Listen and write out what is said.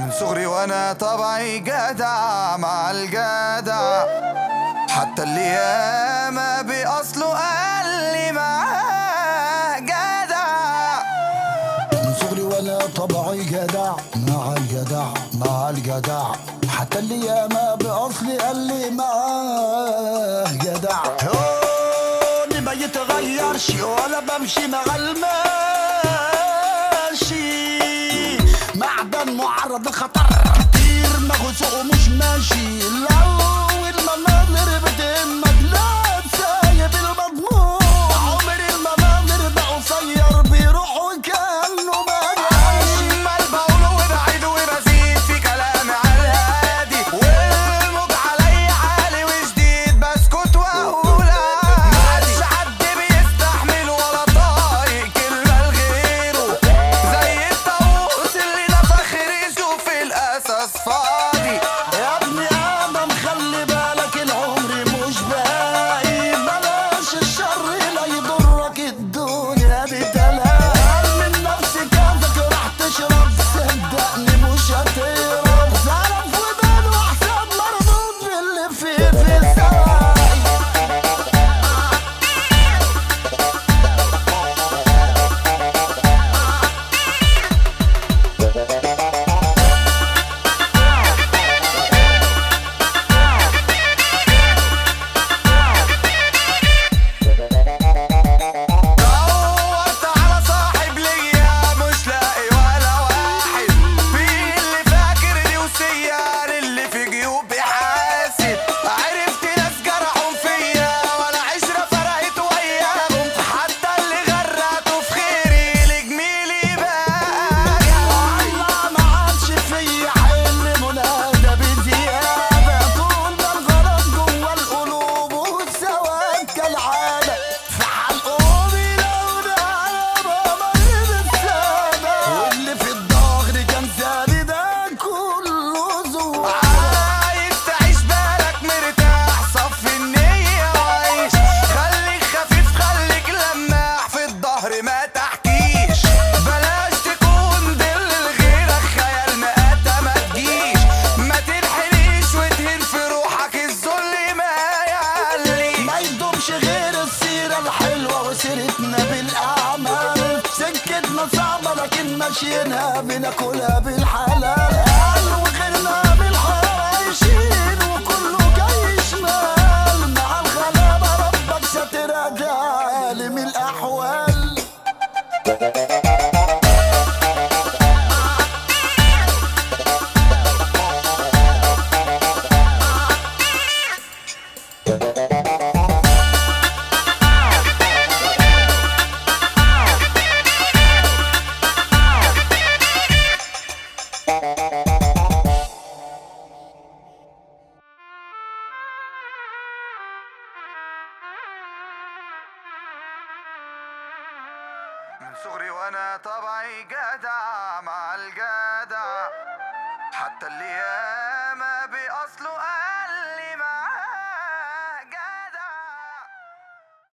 من صغري وانا طبعي جدع مع الجدع، حتى اللي ياما بأصله قال لي معاه جدع. من صغري وانا طبعي جدع مع الجدع مع الجدع، حتى اللي ياما بأصلي قال لي معاه جدع. هوني ما يتغيرش ولا بمشي مع الماشي، معدن معرض لخطر كتير مغزوق ومش ماشي. لو المناظر بتهمك لا سايب المضمون، عمر المناظر ده قصير بيروح وكأنه ما جاش. عمال بقوله وبعيد وبزيد في كلامي على الهادي، والموج عليا عالي وشديد بسكت واقول عادي. مش حد بيستحمل ولا طايق كلمة لغيره، زي الطاووس اللي نفخ ريشه في الأساس فاضي. يا ابني آدم خلي بالك العمر مش باقي، بلاش الشر لا يضرك الدنيا بتلاقي. من نفسك كافك راح تشرب صدقني مش هتهرب، زعلان في ودان وحساب مردود باللي فيه في السواقي. دورت على صاحب ليا مش لاقي ولا واحد، في اللي فاكر دي وسيار اللي في جيوبي حاسد. عرفت ناس جرحوا فيا ولا عشرة فرقت وياهم، حتى اللي غرقته في خيري لجميلي باجع. والله ما عادش فيا حل منادى بزيادة، طول ما الغرض جوا القلوب والسواد كالعادة. في حلقومي لو نعرف أمر السادة، واللي في الظهر كان سابي ده كله زور. عايز تعيش بالك مرتاح، صفي النية وعيش، خليك خفيف خليك لماح، في الظهر ما تحكيش. بلاش تكون ضل لغيرك، خيال مقاتة ما تجيش. ما تنحنيش وتهين في روحك، الذل ما يعليش. ما يدومش غير السيرة الحلوة وسيرتنا بالأعمال، سكتنا صعبة لكن ماشيينها بناكلها بالحلال. قال وغيرنا بالحرام عايشين وكله جاي شمال، مع الغلابة ربك ساترها ده عالم الأحوال. من صغري وانا طبعي جدع مع الجدع، حتى اللي